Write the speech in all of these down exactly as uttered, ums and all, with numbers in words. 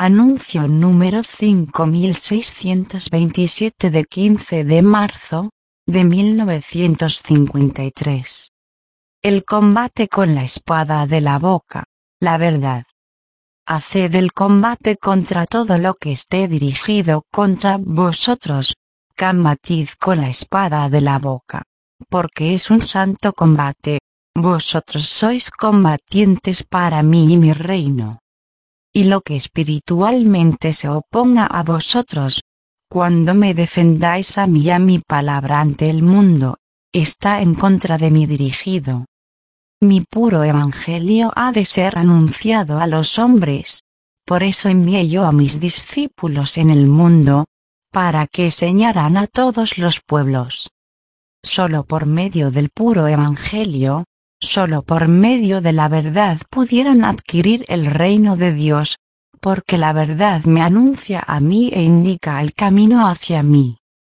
Anuncio número cinco mil seiscientos veintisiete de quince de marzo, de mil novecientos cincuenta y tres. El combate con la espada de la boca, la verdad. Haced el combate contra todo lo que esté dirigido contra vosotros, combatid con la espada de la boca, porque es un santo combate, vosotros sois combatientes para mí y mi reino. Y lo que espiritualmente se oponga a vosotros, cuando me defendáis a mí y a mi palabra ante el mundo, está en contra de mí dirigido. Mi puro evangelio ha de ser anunciado a los hombres, por eso envié yo a mis discípulos en el mundo, para que enseñaran a todos los pueblos. Solo por medio del puro evangelio, solo por medio de la verdad pudieran adquirir el reino de Dios, porque la verdad me anuncia a mí e indica el camino hacia mí.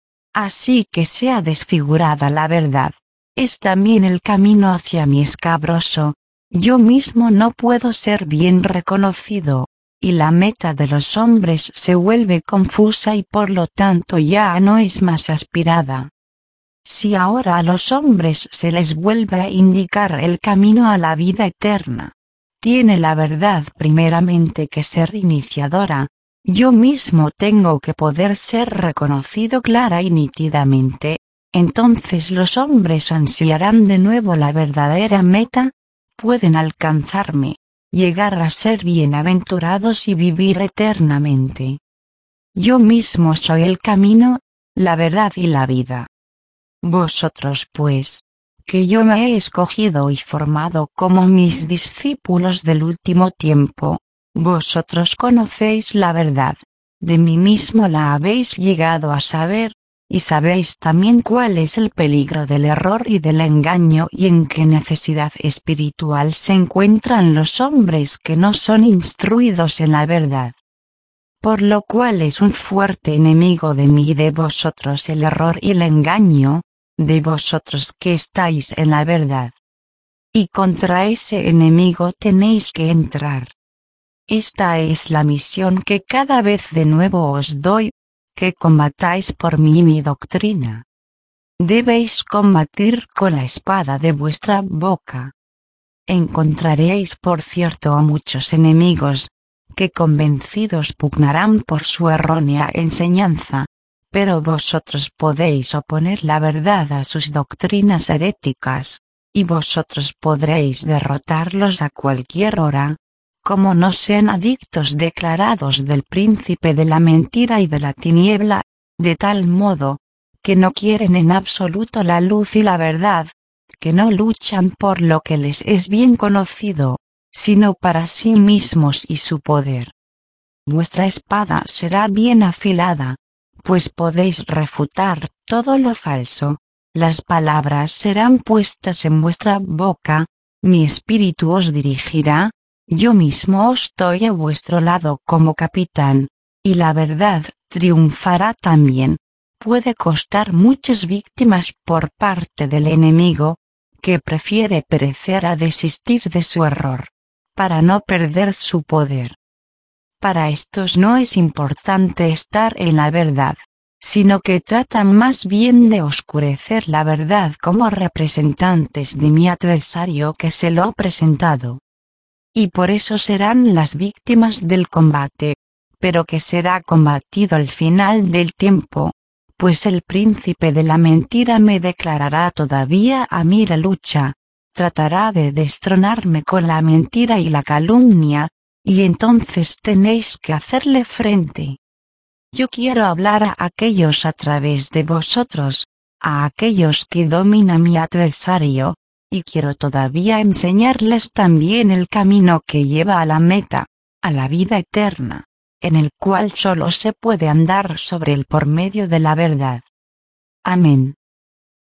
Así que sea desfigurada la verdad, es también el camino hacia mí escabroso, yo mismo no puedo ser bien reconocido, y la meta de los hombres se vuelve confusa y por lo tanto ya no es más aspirada. Si ahora a los hombres se les vuelve a indicar el camino a la vida eterna, tiene la verdad primeramente que ser iniciadora, yo mismo tengo que poder ser reconocido clara y nítidamente, entonces los hombres ansiarán de nuevo la verdadera meta, pueden alcanzarme, llegar a ser bienaventurados y vivir eternamente. Yo mismo soy el camino, la verdad y la vida. Vosotros pues, que yo me he escogido y formado como mis discípulos del último tiempo, vosotros conocéis la verdad, de mí mismo la habéis llegado a saber, y sabéis también cuál es el peligro del error y del engaño y en qué necesidad espiritual se encuentran los hombres que no son instruidos en la verdad. Por lo cual es un fuerte enemigo de mí y de vosotros el error y el engaño, de vosotros que estáis en la verdad. Y contra ese enemigo tenéis que entrar. Esta es la misión que cada vez de nuevo os doy, que combatáis por mí y mi doctrina. Debéis combatir con la espada de vuestra boca. Encontraréis por cierto a muchos enemigos, que convencidos pugnarán por su errónea enseñanza, pero vosotros podéis oponer la verdad a sus doctrinas heréticas, y vosotros podréis derrotarlos a cualquier hora, como no sean adictos declarados del príncipe de la mentira y de la tiniebla, de tal modo, que no quieren en absoluto la luz y la verdad, que no luchan por lo que les es bien conocido, sino para sí mismos y su poder. Vuestra espada será bien afilada, pues podéis refutar todo lo falso, las palabras serán puestas en vuestra boca, mi espíritu os dirigirá, yo mismo os estoy a vuestro lado como capitán, y la verdad triunfará también. Puede costar muchas víctimas por parte del enemigo, que prefiere perecer a desistir de su error, para no perder su poder. Para estos no es importante estar en la verdad, sino que tratan más bien de oscurecer la verdad como representantes de mi adversario que se lo ha presentado. Y por eso serán las víctimas del combate, pero que será combatido al final del tiempo, pues el príncipe de la mentira me declarará todavía a mí la lucha, tratará de destronarme con la mentira y la calumnia, y entonces tenéis que hacerle frente. Yo quiero hablar a aquellos a través de vosotros, a aquellos que domina mi adversario, y quiero todavía enseñarles también el camino que lleva a la meta, a la vida eterna, en el cual solo se puede andar sobre él por medio de la verdad. Amén.